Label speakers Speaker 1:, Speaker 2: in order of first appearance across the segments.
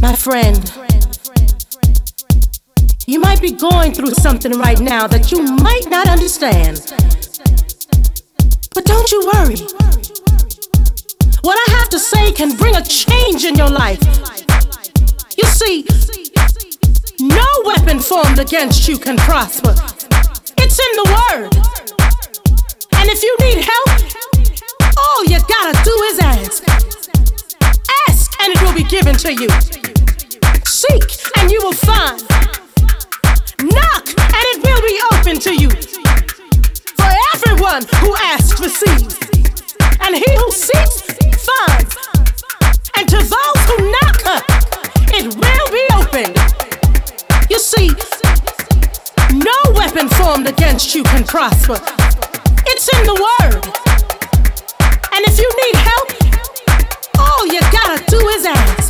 Speaker 1: My friend, you might be going through something right now that you might not understand. But don't you worry. What I have to say can bring a change in your life. You see, no weapon formed against you can prosper. It's in the Word. And if you need help, all you gotta do is ask. Ask and it will be given to you. Seek and you will find. Knock and it will be open to you. For everyone who asks receives, and he who seeks finds. And to those who knock, it will be opened. You see, no weapon formed against you can prosper. It's in the Word. And if you need help, all you gotta do is ask.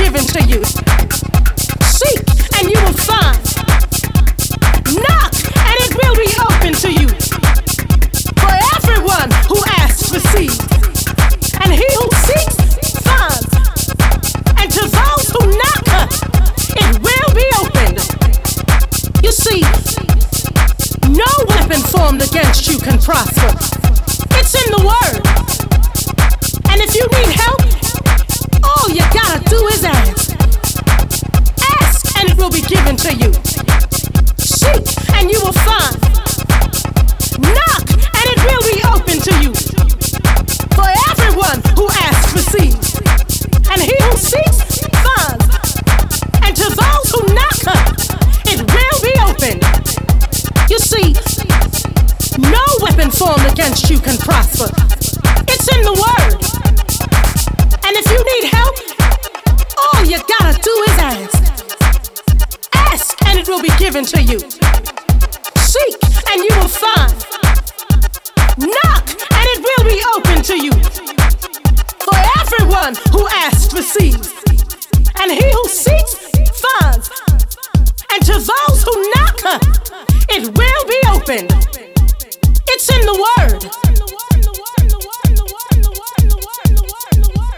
Speaker 1: given to you. Seek and you will find. Knock and it will be open to you. For everyone who asks receives, and he who seeks finds. And to those who knock, it will be opened. You see, no weapon formed against you can prosper. It's in the word. And if you need help, all you gotta do is ask. Ask and it will be given to you. Seek and you will find. Knock and it will be open to you. For everyone who asks receives, and he who seeks finds. And to those who knock, it will be opened. You see, no weapon formed against you can prosper. It's in the word. And if you need help, all you gotta do is ask. Ask and it will be given to you. Seek and you will find. Knock and it will be open to you. For everyone who asks receives, and he who seeks